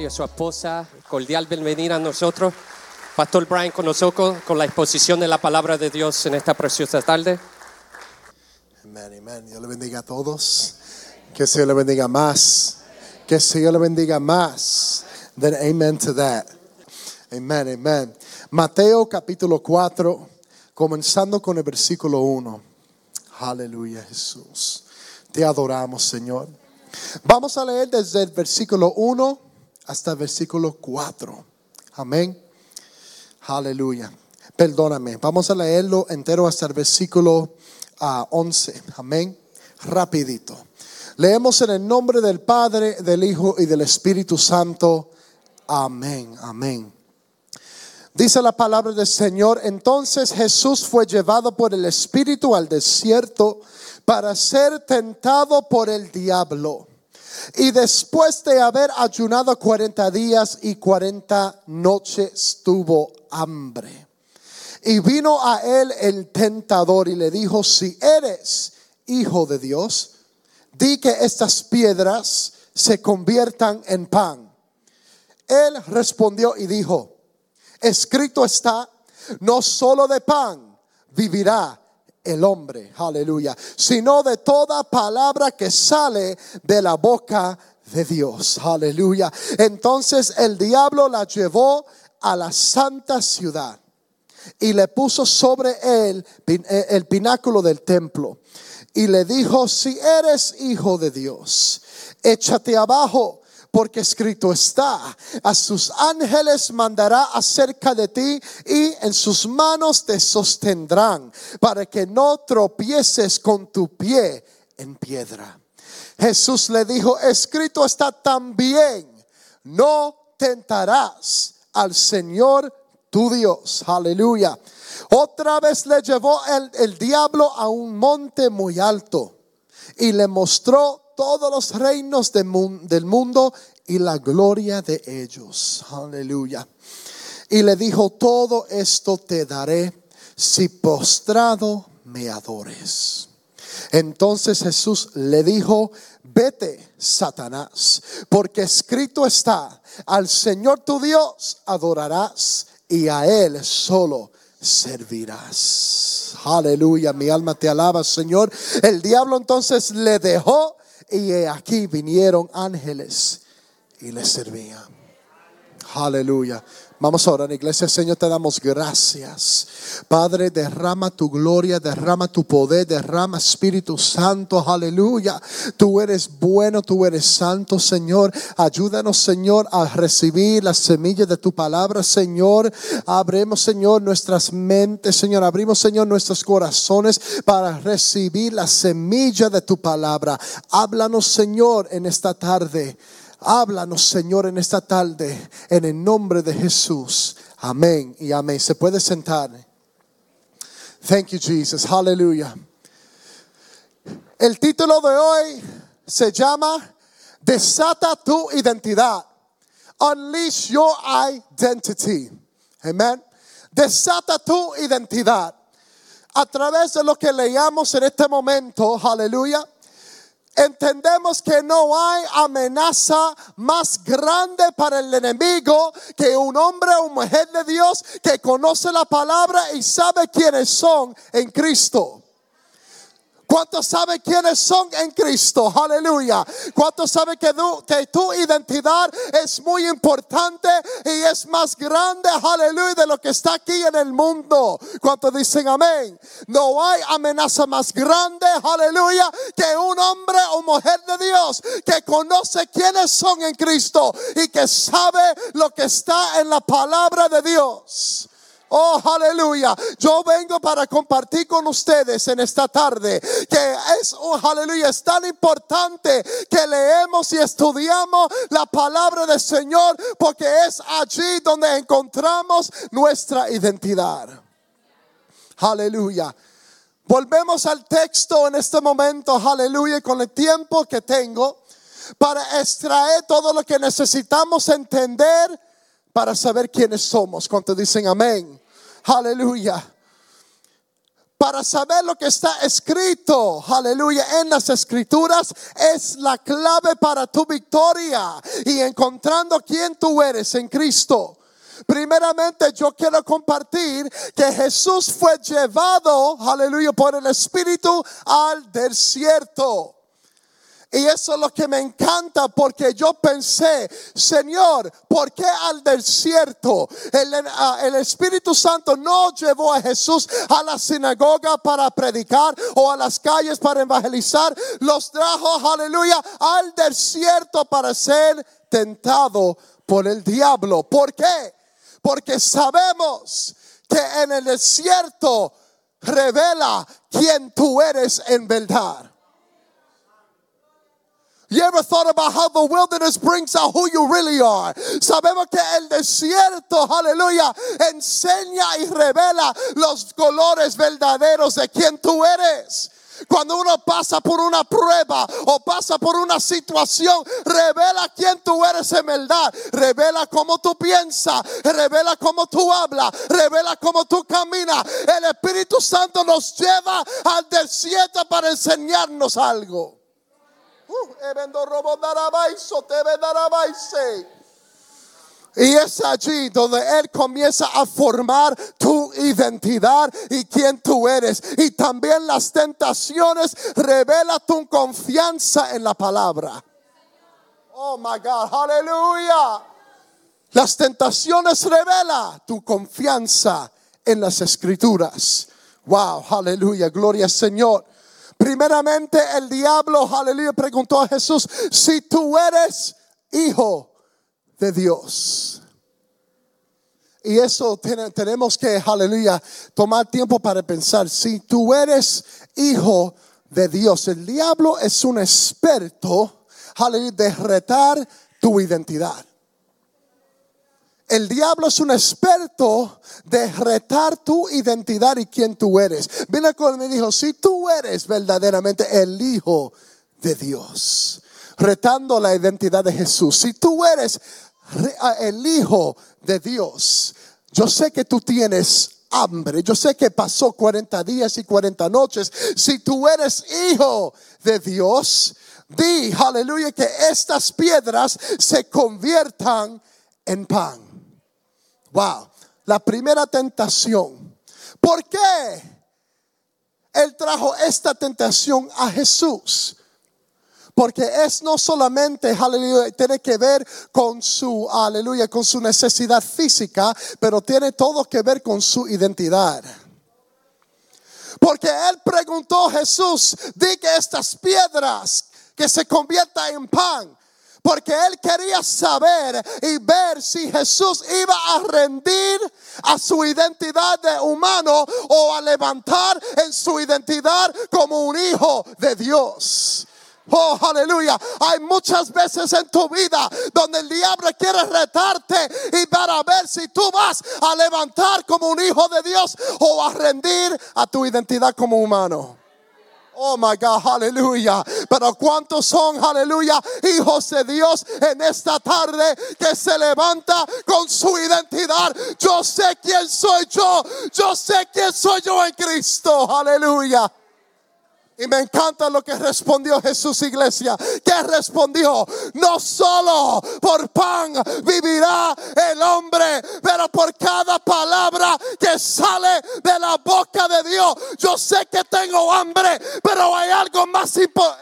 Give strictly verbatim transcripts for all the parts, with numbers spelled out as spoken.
y a su esposa, cordial bienvenida a nosotros. Pastor Brian con nosotros, con la exposición de la palabra de Dios en esta preciosa tarde. Amén, amén. Dios le bendiga a todos. Que el Señor le bendiga más. Que el Señor le bendiga más. Then amen to that. Amén, amén. Mateo capítulo cuatro, comenzando con el versículo uno. Aleluya, Jesús. Te adoramos, Señor. Vamos a leer desde el versículo uno hasta el versículo cuatro. Amén. Aleluya. Perdóname. Vamos a leerlo entero hasta el versículo uh, once. Amén. Rapidito. Leemos en el nombre del Padre, del Hijo y del Espíritu Santo. Amén. Amén. Dice la palabra del Señor: entonces Jesús fue llevado por el Espíritu al desierto para ser tentado por el diablo. Y después de haber ayunado cuarenta días y cuarenta noches, tuvo hambre. Y vino a él el tentador y le dijo: si eres hijo de Dios, di que estas piedras se conviertan en pan. Él respondió y dijo: escrito está, no solo de pan vivirá el hombre, aleluya, sino de toda palabra que sale de la boca de Dios, aleluya. Entonces el diablo la llevó a la santa ciudad y le puso sobre él el pináculo del templo y le dijo: si eres hijo de Dios, échate abajo, porque escrito está, a sus ángeles mandará acerca de ti y en sus manos te sostendrán para que no tropieces con tu pie en piedra. Jesús le dijo: escrito está también, no tentarás al Señor tu Dios. Aleluya. Otra vez le llevó el, el diablo a un monte muy alto y le mostró todos los reinos de mun- del mundo y la gloria de ellos. Aleluya. Y le dijo: todo esto te daré si postrado me adores. Entonces Jesús le dijo: vete, Satanás, porque escrito está, al Señor tu Dios adorarás y a Él solo servirás. Aleluya, mi alma te alaba, Señor. El diablo entonces le dejó y aquí vinieron ángeles y le servían. Aleluya. Vamos a orar, iglesia. Señor, te damos gracias. Padre, derrama tu gloria, derrama tu poder, derrama Espíritu Santo. Aleluya. Tú eres bueno, tú eres santo, Señor. Ayúdanos, Señor, a recibir las semillas de tu palabra, Señor. Abrimos, Señor, nuestras mentes, Señor. Abrimos, Señor, nuestros corazones para recibir la semilla de tu palabra. Háblanos, Señor, en esta tarde. Háblanos, Señor, en esta tarde, en el nombre de Jesús. Amén y amén. Se puede sentar. Thank you, Jesus. Aleluya. El título de hoy se llama Desata tu identidad. Unleash your identity. Amen. Desata tu identidad. A través de lo que leamos en este momento, aleluya, entendemos que no hay amenaza más grande para el enemigo que un hombre o mujer de Dios que conoce la palabra y sabe quiénes son en Cristo. ¿Cuántos saben quiénes son en Cristo? Aleluya. ¿Cuántos saben que tu, que tu identidad es muy importante y es más grande, aleluya, de lo que está aquí en el mundo? ¿Cuántos dicen amén? No hay amenaza más grande, aleluya, que un hombre o mujer de Dios que conoce quiénes son en Cristo y que sabe lo que está en la palabra de Dios. Oh, aleluya. Yo vengo para compartir con ustedes en esta tarde que es, oh, aleluya, es tan importante que leemos y estudiamos la palabra del Señor, porque es allí donde encontramos nuestra identidad. Aleluya. Volvemos al texto en este momento, aleluya, con el tiempo que tengo para extraer todo lo que necesitamos entender para saber quiénes somos. ¿Cuántos dicen amén? Aleluya. para saber lo que está escrito, aleluya, en las escrituras es la clave para tu victoria y encontrando quién tú eres en Cristo. Primeramente yo quiero compartir que Jesús fue llevado, aleluya, por el Espíritu al desierto. Y eso es lo que me encanta, porque yo pensé, Señor, ¿por qué al desierto? El, el Espíritu Santo no llevó a Jesús a la sinagoga para predicar o a las calles para evangelizar. Los trajo, aleluya, al desierto para ser tentado por el diablo. ¿Por qué? Porque sabemos que en el desierto revela quién tú eres en verdad. You ever thought about how the wilderness brings out who you really are? Sabemos que el desierto, aleluya, enseña y revela los colores verdaderos de quién tú eres. Cuando uno pasa por una prueba o pasa por una situación, revela quién tú eres en verdad. Revela cómo tú piensas, revela cómo tú hablas, revela cómo tú caminas. El Espíritu Santo nos lleva al desierto para enseñarnos algo. Y es allí donde Él comienza a formar tu identidad y quién tú eres. Y también las tentaciones revela tu confianza en la palabra. Oh my God, aleluya. Las tentaciones revela tu confianza en las escrituras. Wow, aleluya, gloria al Señor. Primeramente el diablo, aleluya, preguntó a Jesús, si tú eres hijo de Dios. Y eso ten, tenemos que, aleluya, tomar tiempo para pensar. Si tú eres hijo de Dios, el diablo es un experto, aleluya, de retar tu identidad. El diablo es un experto de retar tu identidad y quién tú eres. Vino con me dijo, si tú eres verdaderamente el hijo de Dios, retando la identidad de Jesús. Si tú eres el hijo de Dios, yo sé que tú tienes hambre. Yo sé que pasó cuarenta días y cuarenta noches. Si tú eres hijo de Dios, di, aleluya, que estas piedras se conviertan en pan. Wow, la primera tentación. ¿Por qué Él trajo esta tentación a Jesús? Porque es no solamente, aleluya, tiene que ver con su, aleluya, con su necesidad física, pero tiene todo que ver con su identidad. Porque Él preguntó a Jesús, di que estas piedras que se conviertan en pan. Porque Él quería saber y ver si Jesús iba a rendir a su identidad de humano o a levantar en su identidad como un hijo de Dios. Oh, aleluya. Hay muchas veces en tu vida donde el diablo quiere retarte y para ver si tú vas a levantar como un hijo de Dios o a rendir a tu identidad como humano. Oh my God, aleluya. Pero cuántos son, aleluya, hijos de Dios en esta tarde que se levanta con su identidad. Yo sé quién soy yo. Yo sé quién soy yo en Cristo. Aleluya. Y me encanta lo que respondió Jesús, iglesia. ¿Qué respondió? No solo por pan vivirá el hombre, pero por cada palabra que sale de la boca de Dios. Yo sé que tengo hambre, pero hay algo más importante.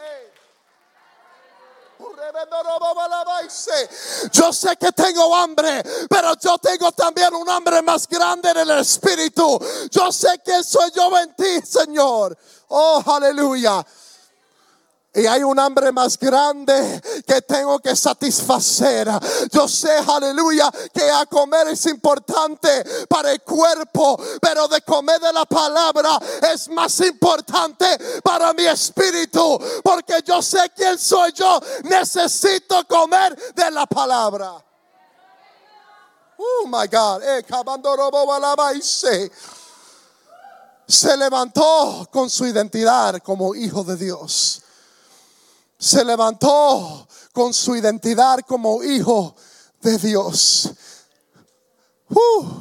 Yo sé que tengo hambre, pero yo tengo también un hambre más grande en el Espíritu. Yo sé que soy yo en ti, Señor. Oh, aleluya. Y hay un hambre más grande que tengo que satisfacer. Yo sé, aleluya, que a comer es importante para el cuerpo, pero de comer de la palabra es más importante para mi espíritu. Porque yo sé quién soy yo. Necesito comer de la palabra. Oh my God. Se levantó con su identidad como hijo de Dios. Se levantó con su identidad como hijo de Dios. Uh,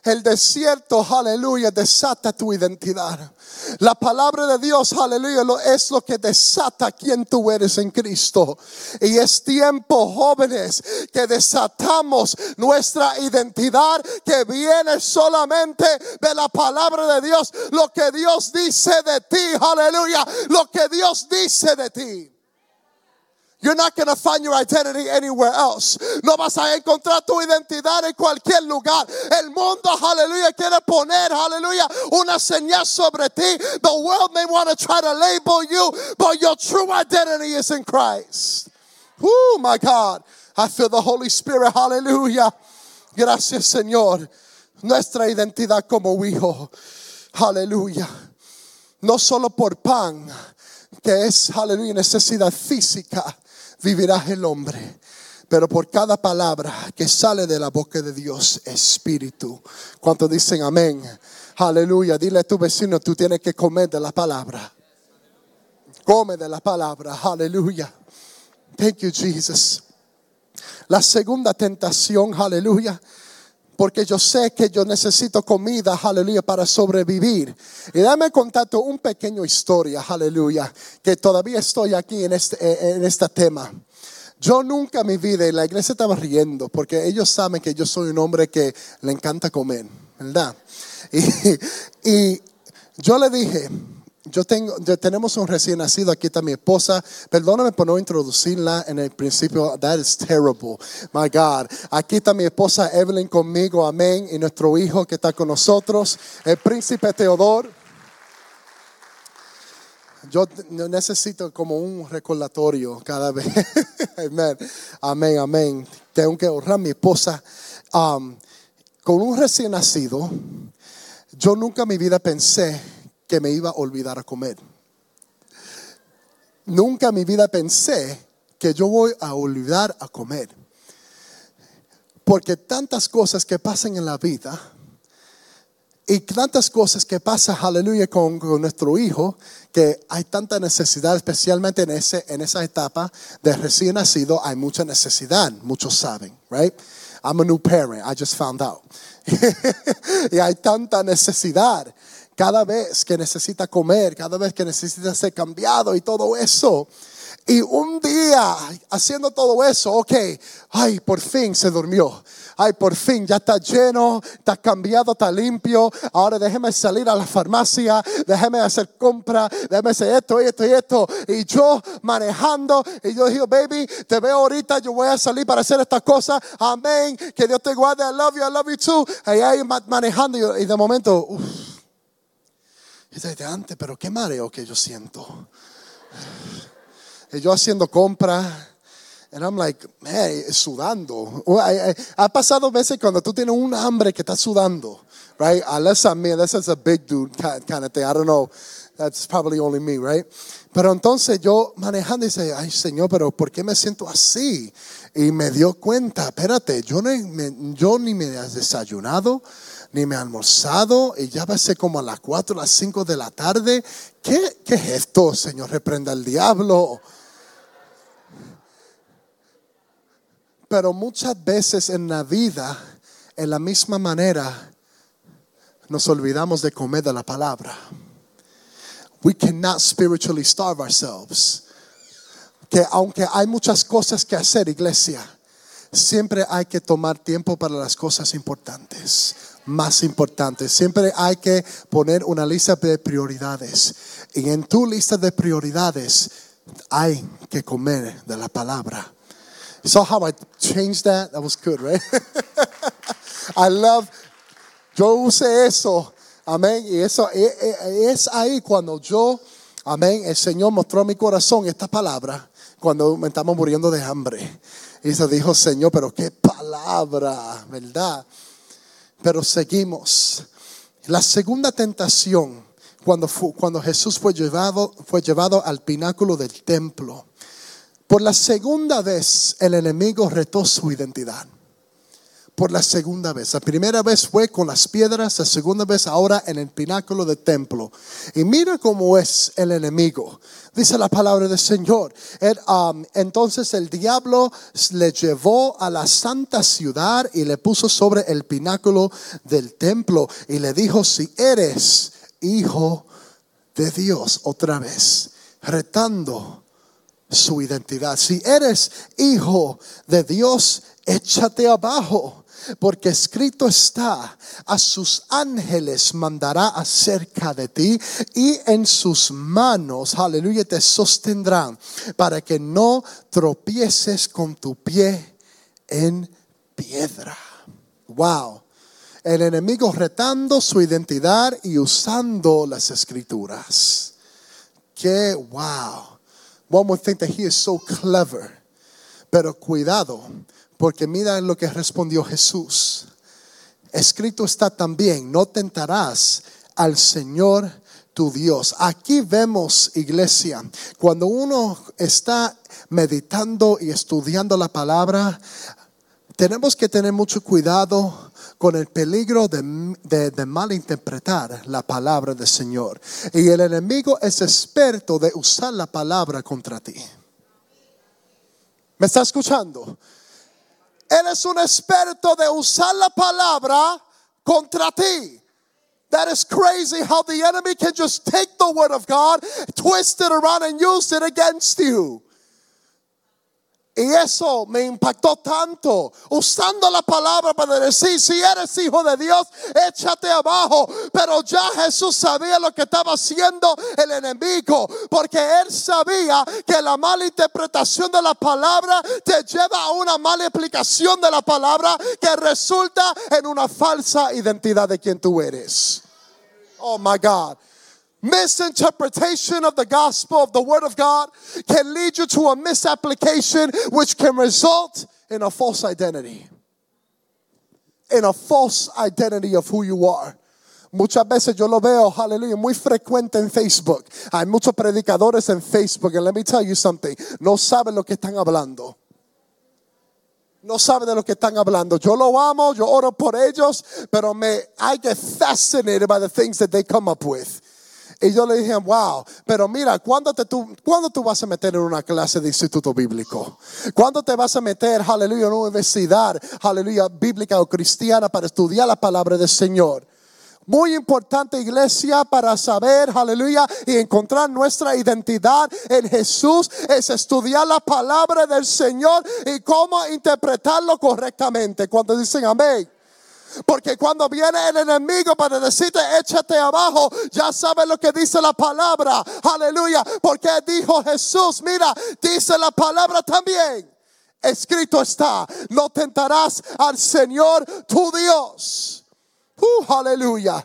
El desierto, aleluya, desata tu identidad. La palabra de Dios, aleluya, es lo que desata quién tú eres en Cristo. Y es tiempo, jóvenes, que desatamos nuestra identidad que viene solamente de la palabra de Dios. Lo que Dios dice de ti, aleluya, lo que Dios dice de ti. You're not going to find your identity anywhere else. No vas a encontrar tu identidad en cualquier lugar. El mundo, aleluya, quiere poner, aleluya, una señal sobre ti. The world may want to try to label you, but your true identity is in Christ. Oh my God. I feel the Holy Spirit, hallelujah. Gracias, Señor. Nuestra identidad como hijo, aleluya. No solo por pan, que es, aleluya, necesidad física, vivirá el hombre, pero por cada palabra que sale de la boca de Dios, espíritu. ¿Cuántos dicen amén? Aleluya. Dile a tu vecino, tú tienes que comer de la palabra. Come de la palabra. Aleluya. Thank you, Jesus. La segunda tentación, aleluya. Porque yo sé que yo necesito comida, aleluya, para sobrevivir. Y déjame contarte un pequeño historia, aleluya, que todavía estoy aquí en este, en este tema. Yo nunca en mi vida, y la iglesia estaba riendo, porque ellos saben que yo soy un hombre que le encanta comer, ¿verdad? Y, y yo le dije, yo tengo, yo, tenemos un recién nacido, aquí está mi esposa. Perdóname por no introducirla en el principio. That is terrible. My God. Aquí está mi esposa Evelyn conmigo, amén. Y nuestro hijo que está con nosotros, el príncipe Teodoro. Yo necesito como un recordatorio cada vez. Amén, amén, amén. Tengo que honrar a mi esposa. Um, con un recién nacido, yo nunca en mi vida pensé que me iba a olvidar a comer. Nunca en mi vida pensé que yo voy a olvidar a comer. Porque tantas cosas que pasan en la vida y tantas cosas que pasan, aleluya, con, con nuestro hijo, que hay tanta necesidad, especialmente en, ese, en esa etapa de recién nacido, hay mucha necesidad, muchos saben, right? I'm a new parent, I just found out. Y hay tanta necesidad. Cada vez que necesita comer, cada vez que necesita ser cambiado y todo eso. Y un día haciendo todo eso, ok, ay, por fin se durmió. Ay, por fin ya está lleno, está cambiado, está limpio. Ahora déjeme salir a la farmacia, déjeme hacer compra, déjeme hacer esto y esto y esto. Y yo manejando, y yo digo, baby, te veo ahorita, yo voy a salir para hacer esta cosa. Amén, que Dios te guarde, I love you, I love you too. Y ahí manejando, y de momento, uff. Y desde antes, pero qué mareo que yo siento. Y yo haciendo compra. And I'm like, man, sudando. Ha pasado veces cuando tú tienes un hambre que estás sudando. Right? Unless I'm me, unless it's a big dude kind of thing. I don't know. That's probably only me, right? Pero entonces yo manejando y dice, ay Señor, pero ¿por qué me siento así? Y me dio cuenta, espérate, yo, no, me, yo ni me he desayunado, ni me he almorzado, y ya va a ser como a las cuatro, a las cinco de la tarde. ¿Qué, qué es esto, Señor? Reprenda al diablo. Pero muchas veces en la vida, en la misma manera, nos olvidamos de comer de la palabra. We cannot spiritually starve ourselves. Que aunque hay muchas cosas que hacer, iglesia, siempre hay que tomar tiempo para las cosas importantes, más importantes. Siempre hay que poner una lista de prioridades. Y en tu lista de prioridades hay que comer de la palabra. So how I changed that? That was good, right? I love, yo usé eso, amén. Y eso es, es ahí cuando yo, amén, el Señor mostró a mi corazón esta palabra cuando me estamos muriendo de hambre. Y se dijo, Señor, pero qué palabra, ¿verdad? Pero seguimos. La segunda tentación, cuando, fue, cuando Jesús fue llevado, fue llevado al pináculo del templo. Por la segunda vez el enemigo retó su identidad. por la segunda vez. La primera vez fue con las piedras, la segunda vez ahora en el pináculo del templo. Y mira cómo es el enemigo. Dice la palabra del Señor. El, um, entonces el diablo le llevó a la santa ciudad y le puso sobre el pináculo del templo y le dijo: si eres hijo de Dios, otra vez retando su identidad. Si eres hijo de Dios, échate abajo. Porque escrito está: a sus ángeles mandará acerca de ti, y en sus manos, aleluya, te sostendrán, para que no tropieces con tu pie en piedra. Wow. El enemigo retando su identidad y usando las escrituras. Que wow. One would think that he is so clever. Pero cuidado, porque mira lo que respondió Jesús. Escrito está también: no tentarás al Señor tu Dios. Aquí vemos, iglesia, cuando uno está meditando y estudiando la palabra, tenemos que tener mucho cuidado con el peligro de, de, de malinterpretar la palabra del Señor. Y el enemigo es experto de usar la palabra contra ti. ¿Me está escuchando? Él es un experto de usar la palabra contra ti. That is crazy how the enemy can just take the word of God, twist it around and use it against you. Y eso me impactó tanto, usando la palabra para decir: si eres hijo de Dios, échate abajo. Pero ya Jesús sabía lo que estaba haciendo el enemigo, porque él sabía que la mala interpretación de la palabra te lleva a una mala aplicación de la palabra, que resulta en una falsa identidad de quien tú eres. Oh my God. Misinterpretation of the gospel, of the word of God, can lead you to a misapplication, which can result in a false identity. In a false identity of who you are. Muchas veces yo lo veo, aleluya, muy frecuente en Facebook. Hay muchos predicadores en Facebook, and let me tell you something, no saben lo que están hablando. No saben de lo que están hablando. Yo lo amo, yo oro por ellos, pero me, I get fascinated by the things that they come up with. Y yo le dije: wow, pero mira, ¿cuándo, te, tú, ¿cuándo tú vas a meter en una clase de instituto bíblico? ¿Cuándo te vas a meter, aleluya, en una universidad, aleluya, bíblica o cristiana para estudiar la palabra del Señor? Muy importante, iglesia, para saber, aleluya, y encontrar nuestra identidad en Jesús, es estudiar la palabra del Señor y cómo interpretarlo correctamente. Cuando dicen amén. Porque cuando viene el enemigo para decirte échate abajo, ya sabes lo que dice la palabra. Aleluya. Porque dijo Jesús, mira, dice la palabra también. Escrito está: no tentarás al Señor tu Dios. Uh, aleluya.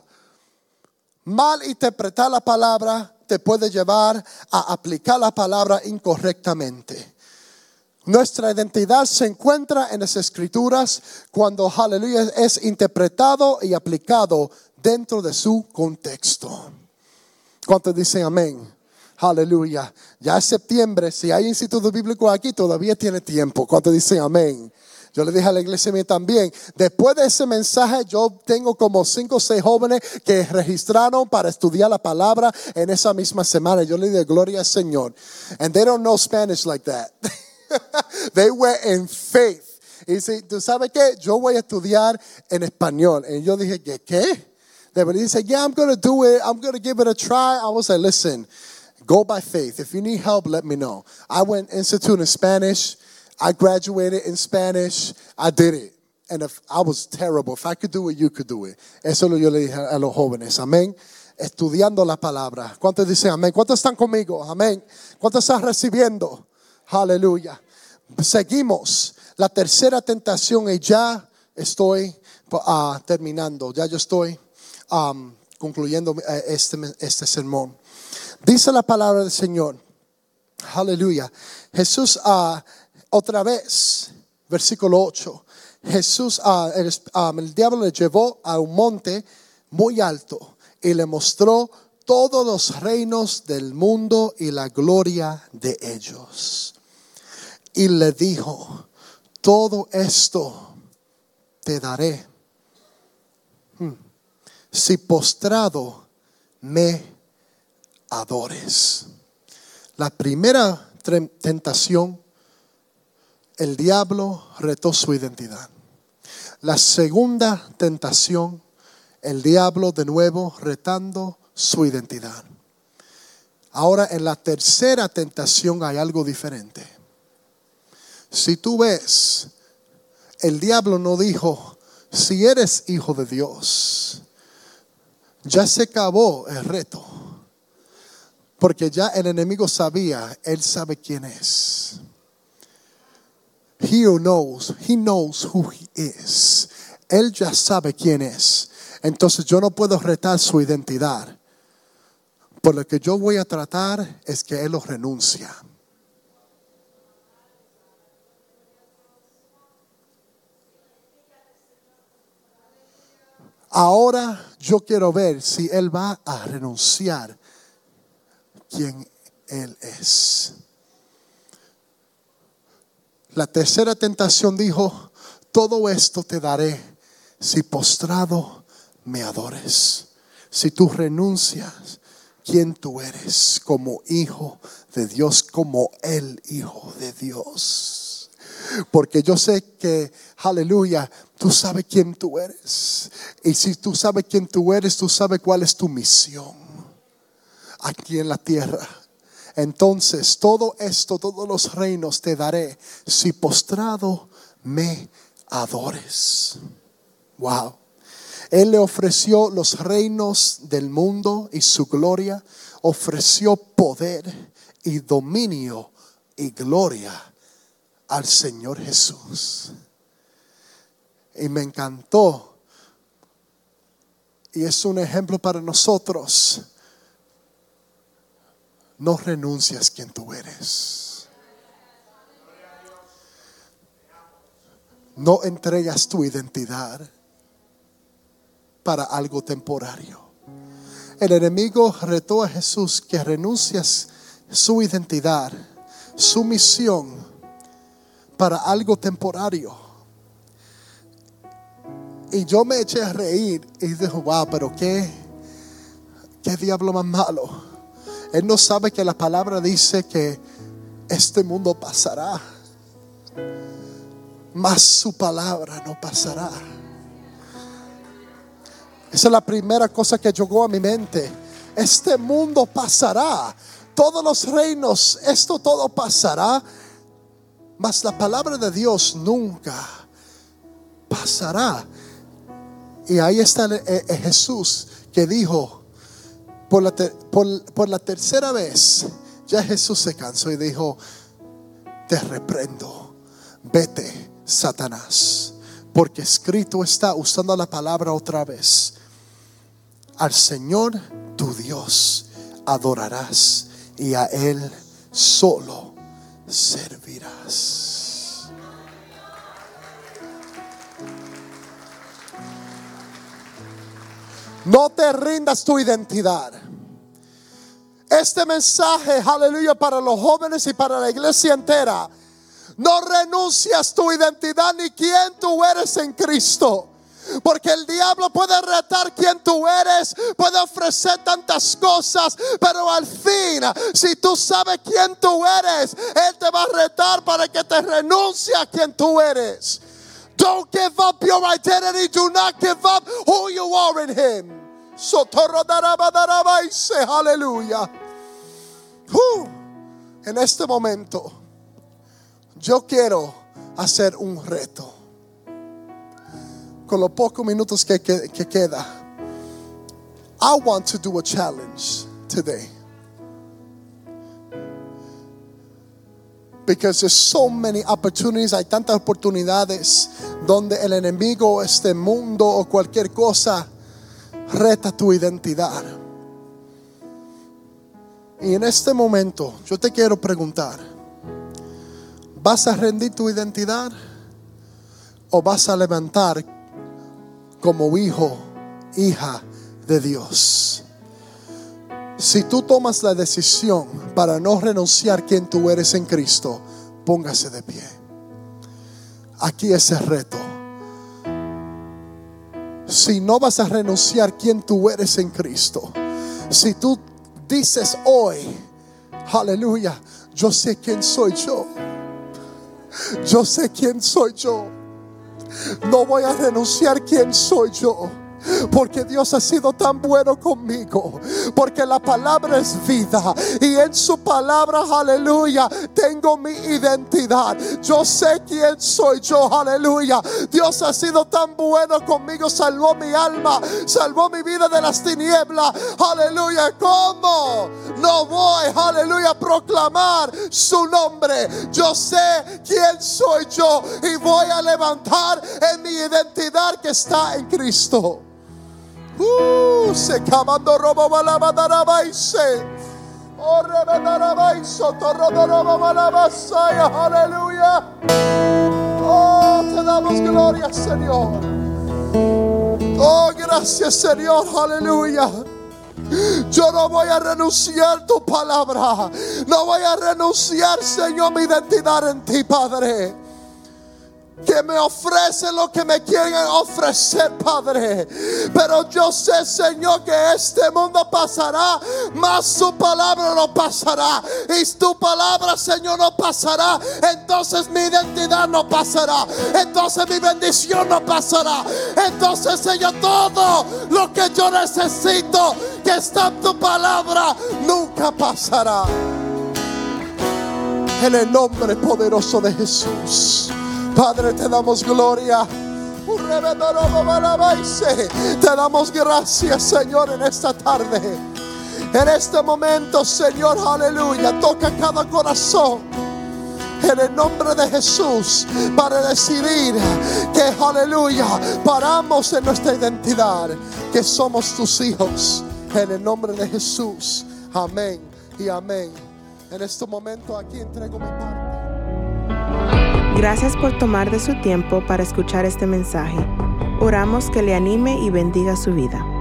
Mal interpretar la palabra te puede llevar a aplicar la palabra incorrectamente. Nuestra identidad se encuentra en las escrituras cuando, aleluya, es interpretado y aplicado dentro de su contexto. ¿Cuántos dicen amén? Aleluya. Ya es septiembre, si hay instituto bíblico aquí todavía tiene tiempo. ¿Cuántos dicen amén? Yo le dije a la iglesia mía también, después de ese mensaje yo tengo como cinco o seis jóvenes que registraron para estudiar la palabra en esa misma semana. Yo le dije gloria al Señor. And they don't know Spanish like that. They were in faith. Y dice, ¿tú sabes qué? Yo voy a estudiar en español. Y yo dije, ¿qué? ¿Qué? They said, yeah, I'm going to do it. I'm going to give it a try. I was like, listen, go by faith. If you need help, let me know. I went institute in Spanish. I graduated in Spanish. I did it. And if I was terrible, if I could do it, you could do it. Eso lo yo le dije a los jóvenes. Amén. Estudiando la palabra. ¿Cuántos dicen amén? ¿Cuántos están conmigo? Amén. ¿Cuántos están recibiendo? Aleluya. Seguimos. La tercera tentación, y ya estoy uh, terminando. Ya yo estoy um, concluyendo este, este sermón. Dice la palabra del Señor. Aleluya. Jesús, uh, otra vez, versículo ocho. Jesús, uh, el, um, el diablo le llevó a un monte muy alto y le mostró todos los reinos del mundo y la gloria de ellos. Y le dijo, todo esto te daré hmm, si postrado me adores. La primera tentación, el diablo retó su identidad. La segunda tentación, el diablo de nuevo retando su identidad. Ahora en la tercera tentación hay algo diferente. Si tú ves, el diablo no dijo, si eres hijo de Dios, ya se acabó el reto. Porque ya el enemigo sabía, él sabe quién es. He knows, he knows who he is. Él ya sabe quién es. Entonces yo no puedo retar su identidad. Por lo que yo voy a tratar es que él lo renuncia. Ahora yo quiero ver si él va a renunciar quién él es. La tercera tentación dijo, todo esto te daré si postrado me adores. Si tú renuncias quién tú eres como hijo de Dios, como el hijo de Dios. Porque yo sé que, aleluya, tú sabes quién tú eres. Y si tú sabes quién tú eres, tú sabes cuál es tu misión aquí en la tierra. Entonces todo esto, todos los reinos te daré si postrado me adores. Wow. Él le ofreció los reinos del mundo y su gloria. Ofreció poder y dominio y gloria al Señor Jesús. Y me encantó. Y es un ejemplo para nosotros. No renuncias quien tú eres. No entregas tu identidad para algo temporario. El enemigo retó a Jesús que renuncias su identidad, su misión para algo temporario. Y yo me eché a reír y dije, wow, pero qué, qué diablo más malo. Él no sabe que la palabra dice que este mundo pasará, mas su palabra no pasará. Esa es la primera cosa que llegó a mi mente. Este mundo pasará. Todos los reinos, esto todo pasará. Mas la palabra de Dios nunca pasará. Y ahí está el, el, el Jesús que dijo, por la, ter, por, por la tercera vez, ya Jesús se cansó y dijo, te reprendo, vete, Satanás. Porque escrito está, usando la palabra otra vez, al Señor tu Dios adorarás y a Él solo servirás. No te rindas tu identidad. Este mensaje, aleluya, para los jóvenes y para la iglesia entera. No renuncias tu identidad ni quién tú eres en Cristo. Porque el diablo puede retar quién tú eres, puede ofrecer tantas cosas, pero al fin, si tú sabes quién tú eres, Él te va a retar para que te renuncie a quién tú eres. Don't give up your identity. Do not give up who you are in Him. Aleluya. Uh, en este momento, yo quiero hacer un reto. Con los pocos minutos que, que, que queda, I want to do a challenge today. Because there's so many opportunities, hay tantas oportunidades donde el enemigo, este mundo o cualquier cosa reta tu identidad. Y en este momento yo te quiero preguntar, ¿vas a rendir tu identidad o vas a levantar como hijo, hija de Dios? Si tú tomas la decisión para no renunciar quien tú eres en Cristo, póngase de pie. Aquí es el reto. si no vas a renunciar quién tú eres en Cristo, si tú dices hoy, aleluya, yo sé quién soy yo, yo sé quién soy yo, no voy a renunciar quién soy yo, porque Dios ha sido tan bueno conmigo, porque la palabra es vida y en su palabra, aleluya, tengo mi identidad. Yo sé quién soy yo, aleluya. Dios ha sido tan bueno conmigo, salvó mi alma, salvó mi vida de las tinieblas, aleluya. ¿Cómo no voy, aleluya, a proclamar su nombre? Yo sé quién soy yo y voy a levantar en mi identidad que está en Cristo. Uh, se camando robo balabadarabaise. Oh, rebedarabaiso, torrodorobo balabasaya. Aleluya. Oh, te damos gloria, Señor. Oh, gracias, Señor. Aleluya. Yo no voy a renunciar tu palabra. No voy a renunciar, Señor, mi identidad en ti, Padre. Que me ofrecen lo que me quieren ofrecer, Padre. Pero yo sé, Señor, que este mundo pasará, mas su palabra no pasará. Y tu palabra, Señor, no pasará. Entonces mi identidad no pasará. Entonces mi bendición no pasará. Entonces, Señor, todo lo que yo necesito que está en tu palabra nunca pasará. En el nombre poderoso de Jesús, Padre, te damos gloria. Te damos gracias, Señor, en esta tarde. En este momento, Señor, aleluya, toca cada corazón en el nombre de Jesús, para decidir que, aleluya, paramos en nuestra identidad, que somos tus hijos. En el nombre de Jesús, amén y amén. En este momento aquí entrego mi parte. Gracias por tomar de su tiempo para escuchar este mensaje. Oramos que le anime y bendiga su vida.